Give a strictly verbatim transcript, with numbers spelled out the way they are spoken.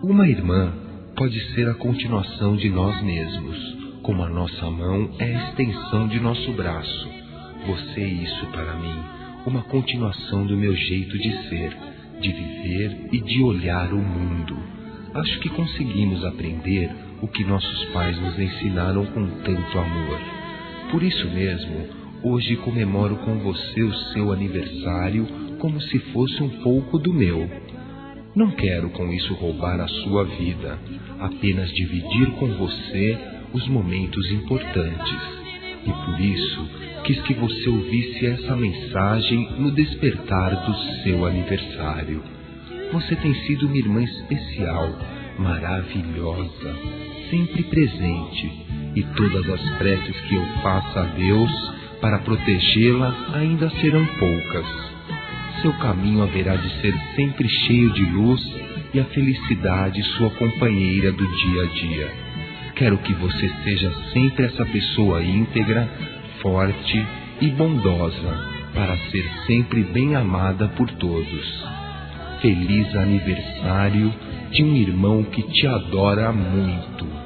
Uma irmã pode ser a continuação de nós mesmos, como a nossa mão é a extensão de nosso braço. Você é isso para mim, uma continuação do meu jeito de ser, de viver e de olhar o mundo. Acho que conseguimos aprender o que nossos pais nos ensinaram com tanto amor. Por isso mesmo, hoje comemoro com você o seu aniversário como se fosse um pouco do meu. Não quero com isso roubar a sua vida, apenas dividir com você os momentos importantes. E por isso, quis que você ouvisse essa mensagem no despertar do seu aniversário. Você tem sido uma irmã especial, maravilhosa, sempre presente, e todas as preces que eu faço a Deus para protegê-la ainda serão poucas. Seu caminho haverá de ser sempre cheio de luz e a felicidade sua companheira do dia a dia. Quero que você seja sempre essa pessoa íntegra, forte e bondosa, para ser sempre bem amada por todos. Feliz aniversário de um irmão que te adora muito.